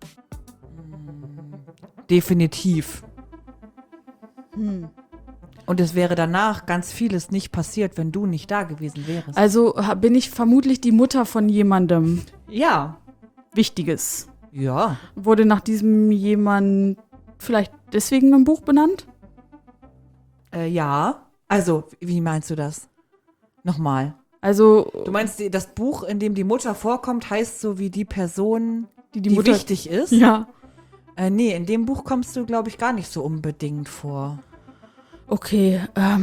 definitiv. Und es wäre danach ganz vieles nicht passiert, wenn du nicht da gewesen wärst. Also bin ich vermutlich die Mutter von jemandem Ja. Wichtiges. Ja. Wurde nach diesem jemand vielleicht deswegen im Buch benannt? Ja. Also, wie meinst du das? Nochmal. Also Du meinst, das Buch, in dem die Mutter vorkommt, heißt so wie die Person, die die Mutter wichtig ist? Ja. Nee, in dem Buch kommst du, glaube ich, gar nicht so unbedingt vor. Okay,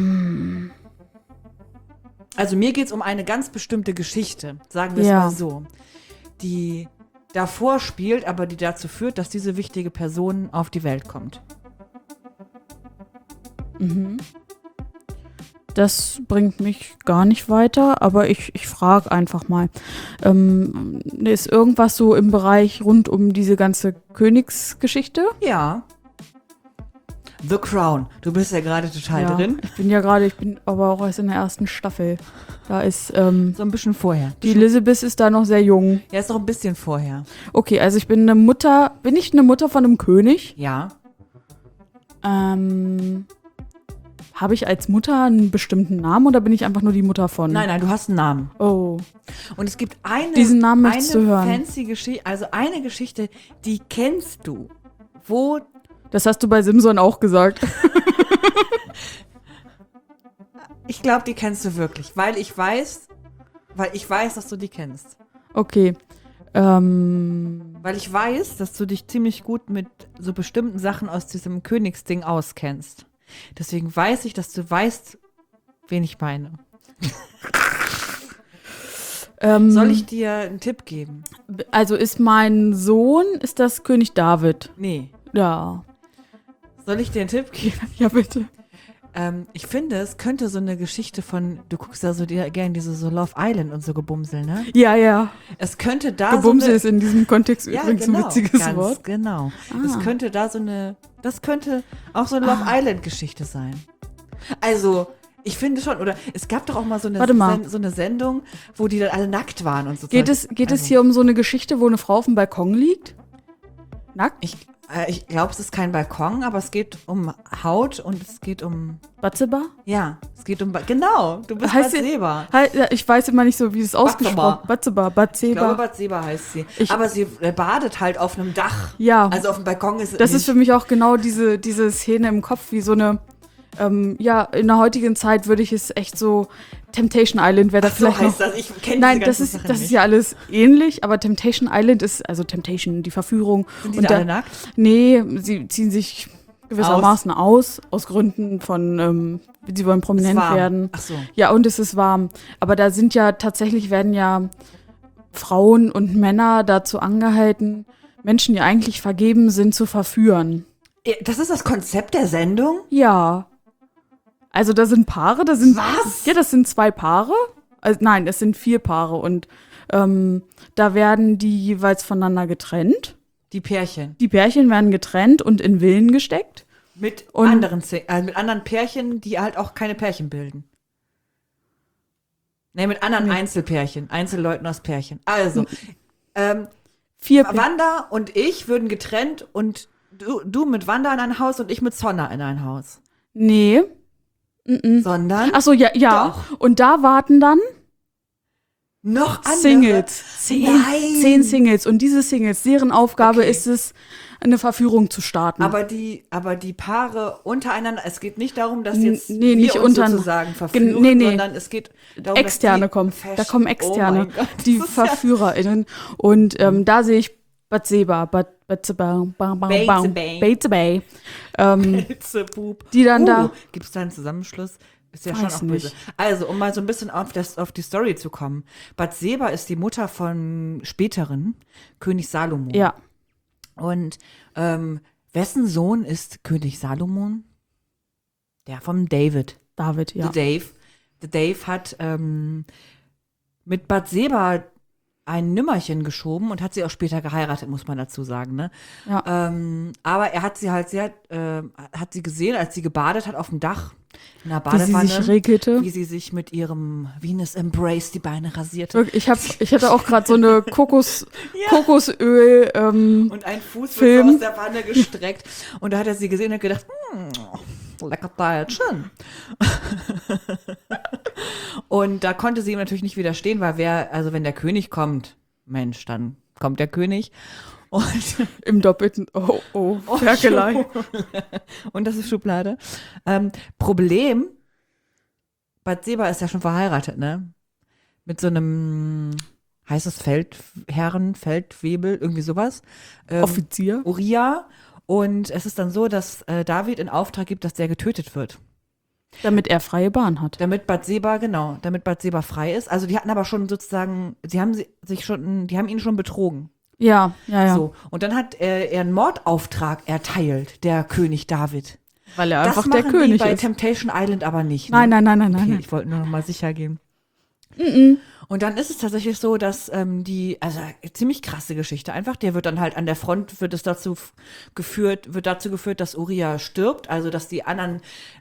Also mir geht es um eine ganz bestimmte Geschichte, sagen wir es Ja. mal so, die davor spielt, aber die dazu führt, dass diese wichtige Person auf die Welt kommt. das bringt mich gar nicht weiter, aber ich frage einfach mal. Ist irgendwas so im Bereich rund um diese ganze Königsgeschichte? Ja. The Crown. Du bist ja gerade total drin. Ich bin aber auch erst in der ersten Staffel. Da ist, So ein bisschen vorher. die Elizabeth ist da noch sehr jung. Ja, ist noch ein bisschen vorher. Okay, also ich bin eine Mutter von einem König? Ja. Habe ich als Mutter einen bestimmten Namen oder bin ich einfach nur die Mutter von? Nein, du hast einen Namen. Oh. Und es gibt Diesen Namen möchtest du hören. fancy Geschichte, also eine Geschichte, die kennst du. Wo Das hast du bei Simson auch gesagt. ich glaube, die kennst du wirklich, weil ich weiß, dass du die kennst. Okay. Weil ich weiß, dass du dich ziemlich gut mit so bestimmten Sachen aus diesem Königsding auskennst. Deswegen weiß ich, dass du weißt, wen ich meine. Soll ich dir einen Tipp geben? Also ist mein Sohn, ist das König David? Nee. Ja. Soll ich dir einen Tipp geben? Ja, bitte. Ich finde, es könnte so eine Geschichte von, du guckst ja so gerne diese so Love Island und so Gebumsel, ne? Ja. Es könnte da Gebumsel so eine, ist in diesem Kontext übrigens ein witziges ganz Wort. Genau. Ah. Das könnte auch so eine Love Island Geschichte sein. Also, ich finde schon, oder es gab doch auch mal so Warte mal. so eine Sendung, wo die dann alle nackt waren und so. Geht es hier um so eine Geschichte, wo eine Frau auf dem Balkon liegt? Nackt? Ich glaube, es ist kein Balkon, aber es geht um Haut und es geht um, Batzeba? ja, es geht um, genau, du bist Heißt Batseba. Ja, ich weiß immer nicht so, wie es ausgesprochen wird. Ich glaube, Batzeba. Batseba heißt sie. Aber sie badet halt auf einem Dach. Ja. Also auf dem Balkon ist Das nicht, ist für mich auch genau diese Szene im Kopf, wie so eine Ja, in der heutigen Zeit würde ich es echt so, Temptation Island wäre da Ach so vielleicht heißt noch. das. Ich kenne Nein, diese das ganzen ist, Sachen das ist nicht. ja alles ähnlich, aber Temptation Island ist, also Temptation, die Verführung. Sind die und da alle nackt? Nee, sie ziehen sich gewissermaßen aus Gründen von, sie wollen prominent warm. werden. Ach so. Ja, und es ist warm. Aber da sind ja tatsächlich, werden ja Frauen und Männer dazu angehalten, Menschen, die eigentlich vergeben sind, zu verführen. Das ist das Konzept der Sendung? Ja. Also da sind Paare, da sind. Was? Ja, das sind 2 Paare. Also, nein, es sind 4 Paare und da werden die jeweils voneinander getrennt. Die Pärchen. Die Pärchen werden getrennt und in Villen gesteckt. Mit Und- mit anderen Pärchen, die halt auch keine Pärchen bilden. Nee, mit anderen Einzelpärchen. Einzelleuten aus Pärchen. Also, 4 Pärchen. Wanda und ich würden getrennt und du mit Wanda in ein Haus und ich mit Sonna in ein Haus. Nee. Sondern Achso, ja. Doch. Und da warten dann noch andere. Singles. Nein. 10 Singles. Und diese Singles, deren Aufgabe Okay. ist es, eine Verführung zu starten. Aber die Paare untereinander, es geht nicht darum, dass jetzt Nee, wir nicht uns untereinander. sozusagen verführen, Nee, nee. sondern es geht darum, Externe dass die kommen. Da kommen Externe. Oh mein Gott, die das ist ja VerführerInnen. Und da sehe ich Batseba, Batseba, Hitzebub. die dann da. Gibt es da einen Zusammenschluss? Ist ja Weiß schon auch böse. nicht. Also, um mal so ein bisschen auf die Story zu kommen. Batseba ist die Mutter von späteren König Salomon. Ja, Und wessen Sohn ist König Salomon? Der vom David. David, ja. The Dave hat mit Batseba ein Nümmerchen geschoben und hat sie auch später geheiratet, muss man dazu sagen. Ne? Ja. Aber er hat sie halt hat sie gesehen, als sie gebadet hat auf dem Dach in der Wie sie Badewanne, sich regelte. wie sie sich mit ihrem Venus Embrace die Beine rasierte. Wirklich, ich hatte auch gerade so eine Kokosöl. Und ein Fuß Film. wird so aus der Wanne gestreckt. Und da hat er sie gesehen und hat gedacht, lecker Teilchen. Und da konnte sie ihm natürlich nicht widerstehen, weil wenn der König kommt, Mensch, dann kommt der König. Und, Im doppelten. Ferkelei. und das ist Schublade. Problem, Batseba ist ja schon verheiratet, ne? Mit so einem, heißt es Feldwebel, irgendwie sowas. Offizier. Uriah. Und es ist dann so, dass David in Auftrag gibt, dass der getötet wird. Damit er freie Bahn hat. Damit Batseba frei ist. Also die hatten aber schon sozusagen, die haben ihn schon betrogen. Ja. So. Und dann hat er einen Mordauftrag erteilt, der König David. Weil er Das einfach machen der König die bei ist. Temptation Island aber nicht. Ne? Nein. Okay, ich wollte nur noch mal sicher gehen. Und dann ist es tatsächlich so, dass ziemlich krasse Geschichte einfach, der wird dann halt an der Front, wird dazu geführt, dass Uriah stirbt, also dass die anderen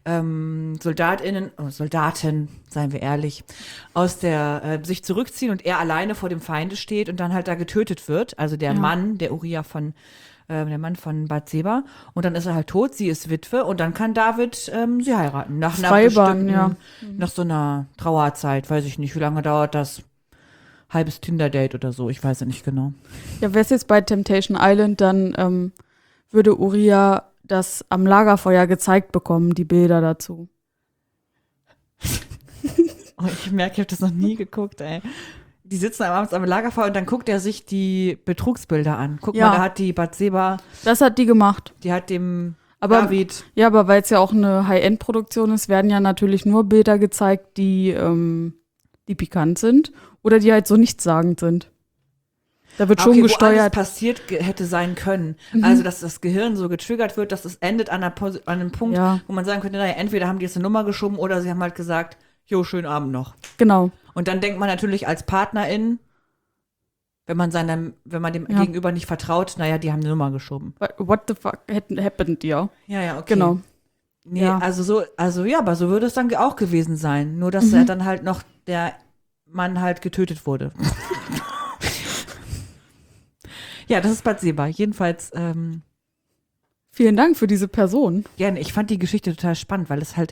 Soldaten, seien wir ehrlich, sich zurückziehen und er alleine vor dem Feinde steht und dann halt da getötet wird, also der Mann, der Uriah der Mann von Batseba, und dann ist er halt tot, sie ist Witwe und dann kann David sie heiraten. Nach einer Freibahn, bestimmten, nach so einer Trauerzeit, weiß ich nicht, wie lange dauert das? Halbes Tinder-Date oder so, ich weiß ja nicht genau. Ja, wäre es jetzt bei Temptation Island, dann würde Uriah das am Lagerfeuer gezeigt bekommen, die Bilder dazu. Oh, ich merke, ich habe das noch nie geguckt, ey. Die sitzen abends am Lagerfeuer und dann guckt er sich die Betrugsbilder an. Guck Ja. mal, da hat die Batseba, Das hat die gemacht. die hat dem Aber, David. Ja, aber weil es ja auch eine High-End-Produktion ist, werden ja natürlich nur Bilder gezeigt, die pikant sind oder die halt so nichtssagend sind. Da wird schon Wo alles gesteuert. passiert hätte sein können. Also, dass das Gehirn so getriggert wird, dass es endet an einem Punkt, Ja. wo man sagen könnte, naja, entweder haben die jetzt eine Nummer geschoben oder sie haben halt gesagt, jo, schönen Abend noch. Genau. Und dann denkt man natürlich als Partnerin, wenn man dem Gegenüber nicht vertraut, naja, die haben eine Nummer geschoben. What the fuck happened, ja. Ja, okay. Genau. Nee, Ja. aber so würde es dann auch gewesen sein. Nur, dass er dann halt noch, der Mann halt getötet wurde. Ja, das ist Batseba. Jedenfalls, Vielen Dank für diese Person. gerne. Ich fand die Geschichte total spannend, weil es halt,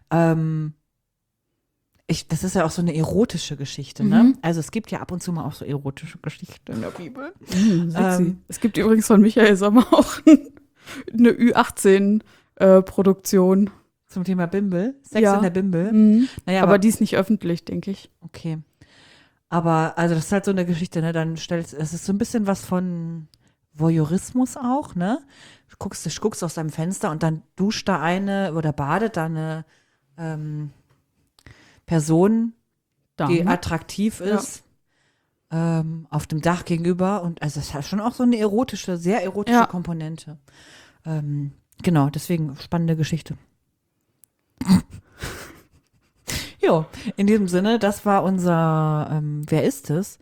das ist ja auch so eine erotische Geschichte, ne? Also es gibt ja ab und zu mal auch so erotische Geschichten in der Bibel. Es gibt übrigens von Michael Sommer auch eine Ü18-Produktion. Zum Thema Bimbel? Sex Ja. in der Bimbel? Mhm. Naja, Aber die ist nicht öffentlich, denke ich. okay. Aber, also das ist halt so eine Geschichte, ne? Es ist so ein bisschen was von Voyeurismus auch, ne? Du guckst aus deinem Fenster und dann duscht da eine oder badet da eine Person, die attraktiv ist, auf dem Dach gegenüber. Und also es hat schon auch so eine sehr erotische Komponente. Genau, deswegen spannende Geschichte. Jo, in diesem Sinne, das war unser Wer ist es?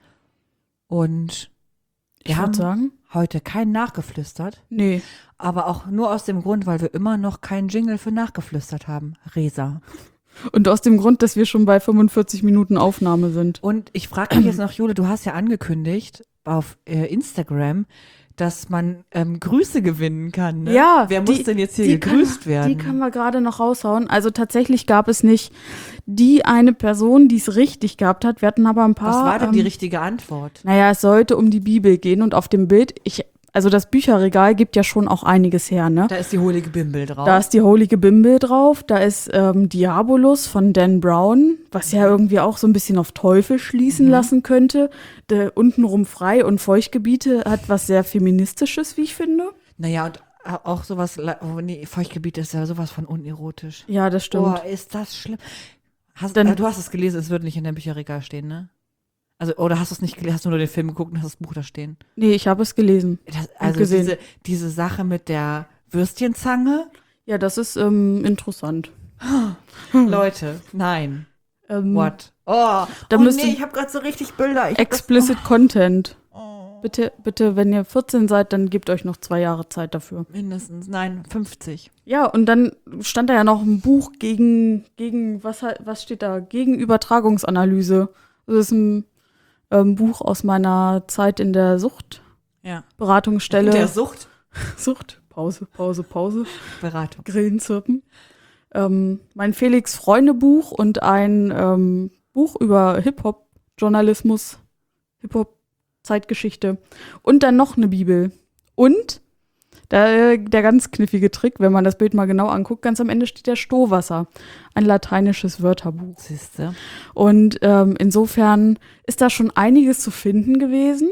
Und wir Ich haben würde sagen, heute keinen nachgeflüstert, nee. aber auch nur aus dem Grund, weil wir immer noch keinen Jingle für nachgeflüstert haben. Resa. Und aus dem Grund, dass wir schon bei 45 Minuten Aufnahme sind. Und ich frage mich jetzt noch, Jule, du hast ja angekündigt auf Instagram, dass man Grüße gewinnen kann. Ne? Ja. Wer muss denn jetzt hier gegrüßt werden? Die können wir gerade noch raushauen. Also tatsächlich gab es nicht die eine Person, die es richtig gehabt hat. Wir hatten aber ein paar. Was war denn die richtige Antwort? Naja, es sollte um die Bibel gehen und auf dem Bild, also das Bücherregal gibt ja schon auch einiges her, ne? Da ist die Heilige Bimbel drauf. Da ist die Heilige Bimbel drauf, da ist Diabolus von Dan Brown, was ja irgendwie auch so ein bisschen auf Teufel schließen lassen könnte. Untenrum Frei- und Feuchtgebiete hat was sehr Feministisches, wie ich finde. Naja, und auch sowas, Feuchtgebiet ist ja sowas von unerotisch. Ja, das stimmt. Boah, ist das schlimm. Du hast es gelesen, es würde nicht in deinem Bücherregal stehen, ne? Also, oder hast du es nicht gelesen, hast du nur den Film geguckt und hast das Buch da stehen? Nee, ich habe es gelesen. Also gesehen. diese Sache mit der Würstchenzange, Ja, das ist interessant. Leute, nein. What? Oh, müsste- ich habe gerade so richtig Bilder. Explicit Content. Bitte, wenn ihr 14 seid, dann gebt euch noch 2 Jahre Zeit dafür. Mindestens, nein, 50. Ja, und dann stand da ja noch ein Buch gegen was steht da? Gegen Übertragungsanalyse. Das ist ein Buch aus meiner Zeit in der Ja. Beratungsstelle. Der Sucht. Sucht. Pause. Beratung. Grillenzirpen. Mein Felix-Freunde-Buch und ein Buch über Hip-Hop-Journalismus, Hip-Hop-Zeitgeschichte. Und dann noch eine Bibel. Und der ganz knifflige Trick, wenn man das Bild mal genau anguckt, ganz am Ende steht der Stohwasser, ein lateinisches Wörterbuch. Siehste. Und insofern ist da schon einiges zu finden gewesen.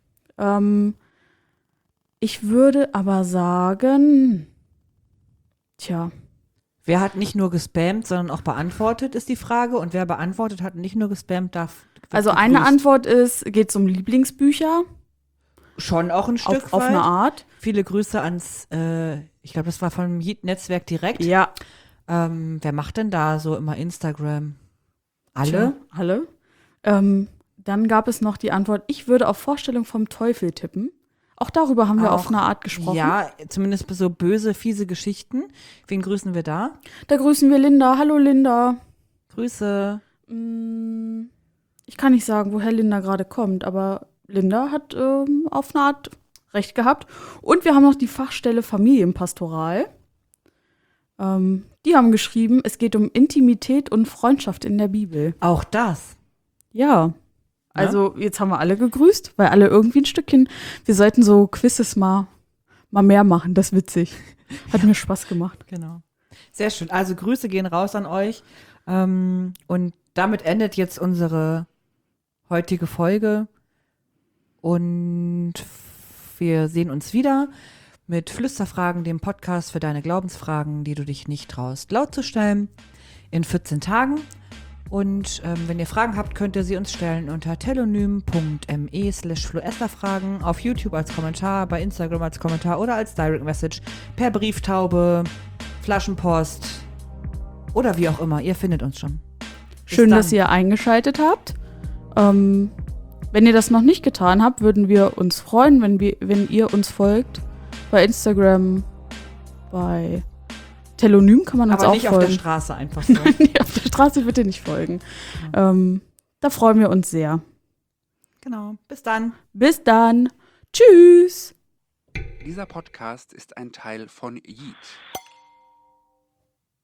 Ich würde aber sagen, Wer hat nicht nur gespammt, sondern auch beantwortet, ist die Frage. Und wer beantwortet hat und nicht nur gespammt, darf. also eine Antwort geht es um Lieblingsbücher. Schon auch ein Stück Auf weit. eine Art. Viele Grüße ans, ich glaube, das war vom Yeet-Netzwerk direkt. Ja. Wer macht denn da so immer Instagram? Alle? Alle. Dann gab es noch die Antwort, ich würde auf Vorstellung vom Teufel tippen. Auch darüber haben wir Auch, auf eine Art gesprochen. Ja, zumindest so böse, fiese Geschichten. Wen grüßen wir da? Da grüßen wir Linda. Hallo Linda. Grüße. Ich kann nicht sagen, woher Linda gerade kommt, aber Linda hat auf eine Art recht gehabt. Und wir haben noch die Fachstelle Familienpastoral. Die haben geschrieben, es geht um Intimität und Freundschaft in der Bibel. Auch das. Ja. Also jetzt haben wir alle gegrüßt, weil alle irgendwie ein Stückchen. Wir sollten so Quizzes mal mehr machen, das ist witzig. Hat mir Spaß gemacht. Genau. Sehr schön. Also Grüße gehen raus an euch. Und damit endet jetzt unsere heutige Folge. Und wir sehen uns wieder mit Flüsterfragen, dem Podcast für deine Glaubensfragen, die du dich nicht traust, laut zu stellen, in 14 Tagen. Und wenn ihr Fragen habt, könnt ihr sie uns stellen unter telonym.me/floesterfragen, auf YouTube als Kommentar, bei Instagram als Kommentar oder als Direct Message, per Brieftaube, Flaschenpost oder wie auch immer. Ihr findet uns schon. Schön, dass ihr eingeschaltet habt. Wenn ihr das noch nicht getan habt, würden wir uns freuen, wenn ihr uns folgt. Bei Instagram, bei Telonym kann man uns aber auch nicht folgen. auf der Straße einfach so. Nee, auf der Straße bitte nicht folgen. Da freuen wir uns sehr. Genau. Bis dann. Bis dann. Tschüss. Dieser Podcast ist ein Teil von Yeet.